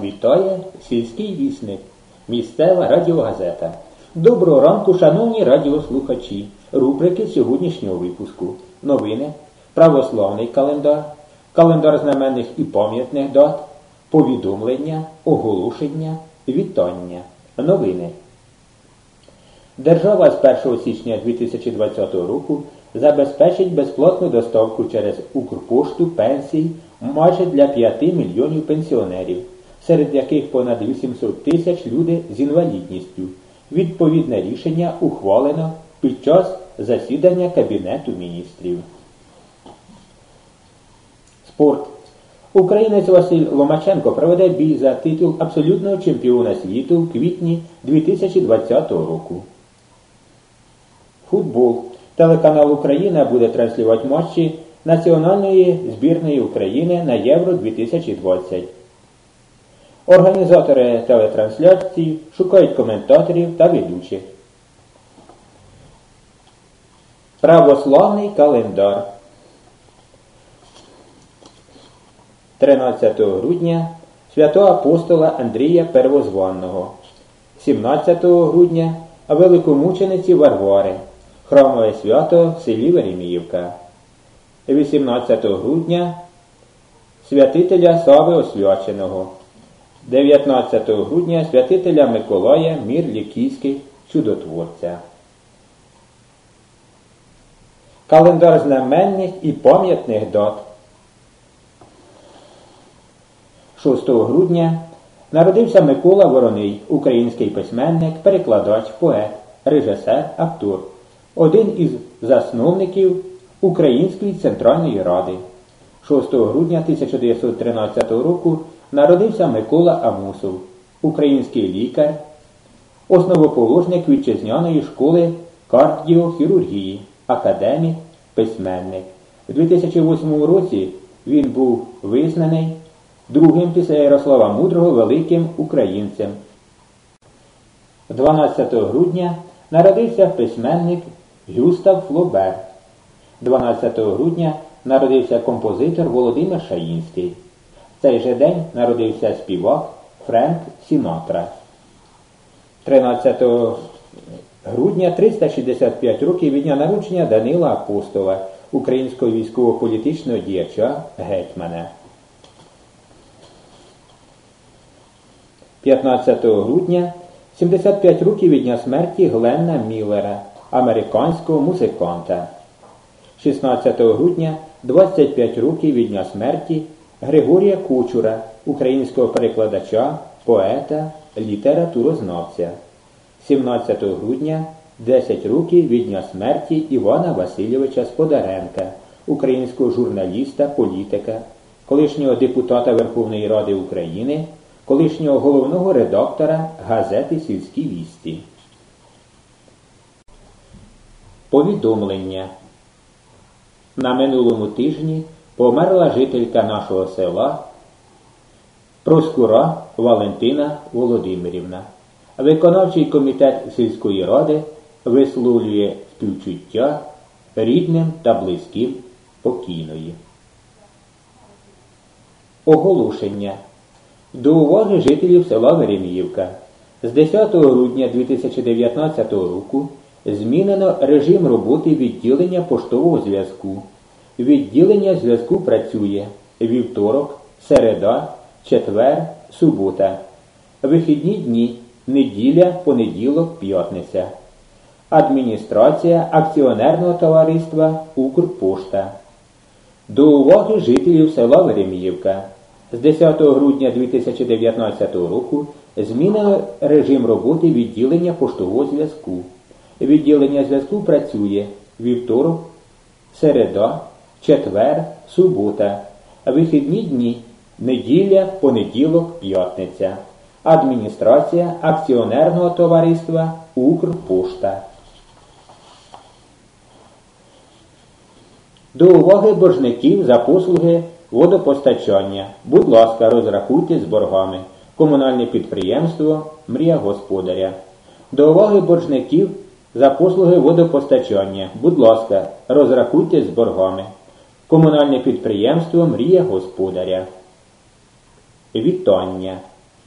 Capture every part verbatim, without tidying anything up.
вітає сільський вісник, місцева радіогазета. Доброго ранку, шановні радіослухачі. Рубрики сьогоднішнього випуску. Новини, православний календар, календар знаменних і пам'ятних дат, повідомлення, оголошення, вітання. Новини. Держава з першого січня дві тисячі двадцятого року забезпечить безплатну доставку через Укрпошту пенсій майже для п'яти мільйонів пенсіонерів, серед яких понад вісімсот тисяч люди з інвалідністю. Відповідне рішення ухвалено під час засідання Кабінету міністрів. Спорт. Українець Василь Ломаченко проведе бій за титул абсолютного чемпіона світу в квітні дві тисячі двадцятого року. Футбол. Телеканал «Україна» буде транслювати матчі національної збірної України на Євро дві тисячі двадцять. Організатори телетрансляцій шукають коментаторів та ведучих. Православний календар. тринадцятого грудня святого апостола Андрія Первозванного. сімнадцятого грудня великомучениці Варвари. Храмове свято в селі Вереміївка. вісімнадцятого грудня святителя Сави Освяченого. дев'ятнадцятого грудня святителя Миколая Мір-Лікійський чудотворця. Календар знаменних і пам'ятних дат. шостого грудня народився Микола Вороний, український письменник, перекладач, поет, режисер, актор, один із засновників Української Центральної Ради. шостого грудня тисяча дев'ятсот тринадцятого року народився Микола Амусов, український лікар, основоположник вітчизняної школи кардіохірургії, академік, письменник. У дві тисячі восьмому році він був визнаний другим після Ярослава Мудрого великим українцем. дванадцятого грудня народився письменник Гюстав Флобер. дванадцятого грудня народився композитор Володимир Шаїнський. В цей же день народився співак Френк Сінатра. тринадцятого грудня триста шістдесят п'ять років від дня народження Данила Апостола, українського військово-політичного діяча, гетьмана. п'ятнадцятого грудня сімдесят п'ять років від дня смерті Гленна Міллера, американського музиканта. шістнадцятого грудня двадцять п'ять років від дня смерті Григорія Кучура, українського перекладача, поета, літературознавця. сімнадцятого грудня десять років від дня смерті Івана Васильовича Сподаренка, українського журналіста, політика, колишнього депутата Верховної Ради України, колишнього головного редактора газети «Сільські вісті». Повідомлення. На минулому тижні померла жителька нашого села Проскура Валентина Володимирівна. Виконавчий комітет сільської ради висловлює співчуття рідним та близьким покійної. Оголошення. До уваги жителів села Вереміївка. З десятого грудня дві тисячі дев'ятнадцятого року змінено режим роботи відділення поштового зв'язку. Відділення зв'язку працює вівторок, середа, четвер, субота. Вихідні дні – неділя, понеділок, п'ятниця. Адміністрація акціонерного товариства «Укрпошта». До уваги жителів села Вереміївка. З десятого грудня дві тисячі дев'ятнадцятого року змінено режим роботи відділення поштового зв'язку. Відділення зв'язку працює вівторок, середа, четвер, субота. Вихідні дні – неділя, понеділок, п'ятниця. Адміністрація акціонерного товариства «Укрпошта». До уваги боржників за послуги водопостачання. Будь ласка, розрахуйте з боргами. Комунальне підприємство «Мрія господаря». До уваги боржників за послуги водопостачання. Будь ласка, розрахуйте з боргами. Комунальне підприємство «Мрія господаря». Вітання.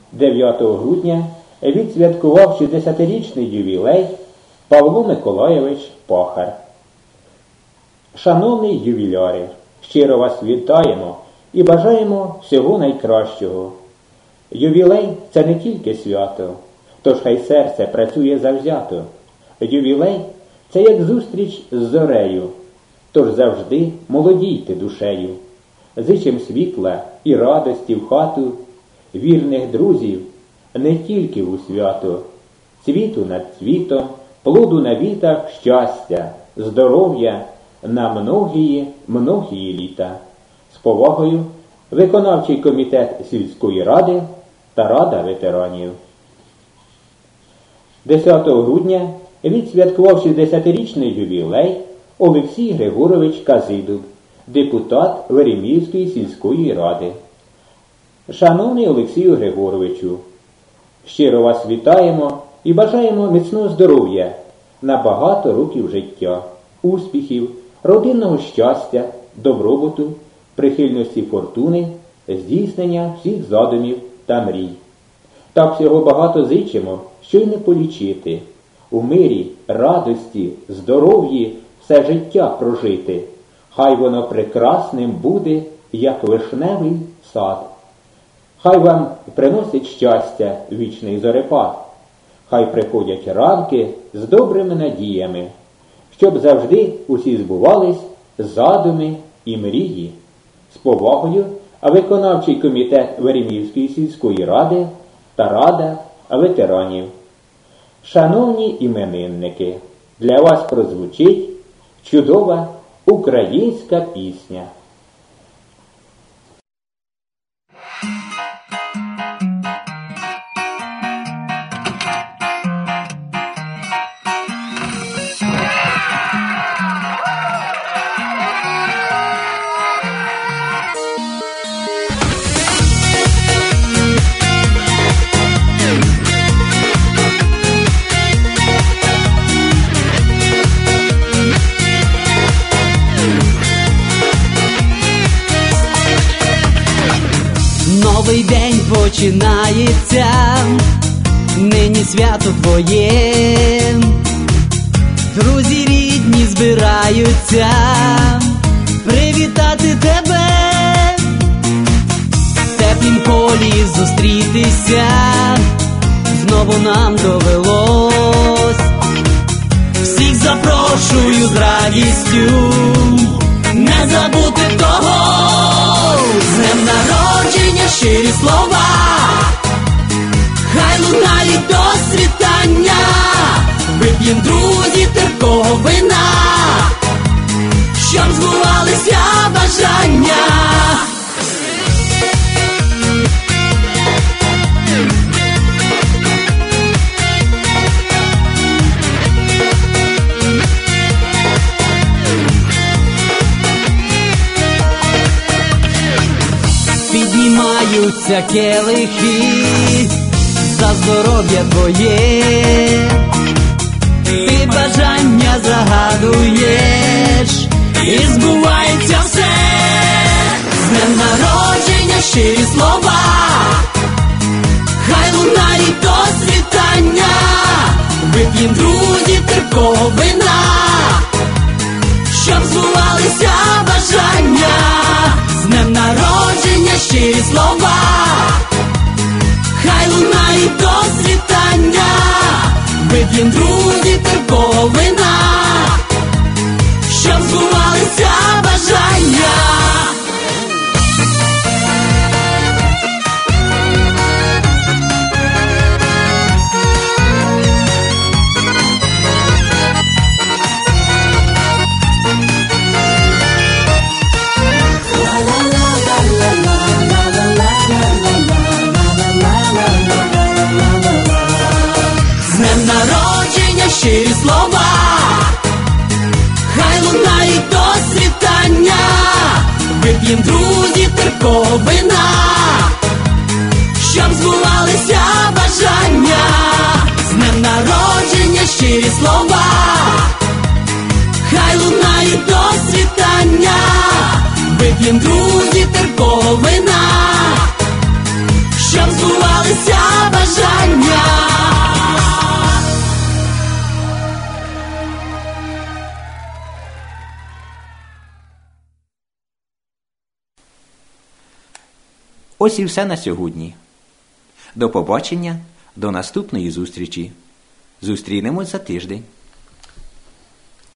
дев'ятого грудня відсвяткував шістдесятирічний ювілей Павло Миколайович Пахар. Шановні ювіляри, щиро вас вітаємо і бажаємо всього найкращого. Ювілей – це не тільки свято, тож хай серце працює завзято. Ювілей – це як зустріч з зорею, тож завжди молодійте душею. Зичим світла і радості в хату, вірних друзів не тільки у свято, цвіту над цвітом, плоду на вітах щастя, здоров'я на многії, многії літа. З повагою, виконавчий комітет сільської ради та Рада ветеранів. десятого грудня відсвяткував шістдесятирічний ювілей Олексій Григорович Казидуб, депутат Вереміївської сільської ради. Шановний Олексію Григоровичу, щиро вас вітаємо і бажаємо міцного здоров'я на багато років життя, успіхів, родинного щастя, добробуту, прихильності фортуни, здійснення всіх задумів та мрій. Так всього багато зичимо, що й не полічити. У мирі, радості, здоров'ї все життя прожити. Хай воно прекрасним буде, як вишневий сад. Хай вам приносить щастя вічний зорепад. Хай приходять ранки з добрими надіями, щоб завжди усі збувались задуми і мрії. З повагою, виконавчий комітет Вереміївської сільської ради та Рада ветеранів. Шановні іменинники, для вас прозвучить чудова українська пісня. Новий день починається, нині свято твоє. Друзі рідні збираються привітати тебе, в теплім полі зустрітися знову нам довелось. Всіх запрошую з радістю не забути того. З днем народження щирі слова, хай лунають до світання. Вип'єм, друзі, терпкого вина, щоб збувалися бажання. Піднімаються келихи за здоров'я твоє. Ти бажання загадуєш і збувається все. З днем народження щирі слова, хай лунають до світання. Вип'єм, друзі, терпкого вина, щоб збувалися бажання. З днем народження щирі слова, хай лунають до світання. Вип'єм, друзі, терпкого вина, щоб збувалися бажання. Щирі слова, хай лунають до світання. Вип'єм, друзі, терпкого вина, щоб збувалися бажання. З днем народження щирі слова, хай лунають до світання. Вип'єм, друзі, терпкого вина, щоб збувалися Ось і все на сьогодні. До побачення, до наступної зустрічі. Зустрінемось за тиждень.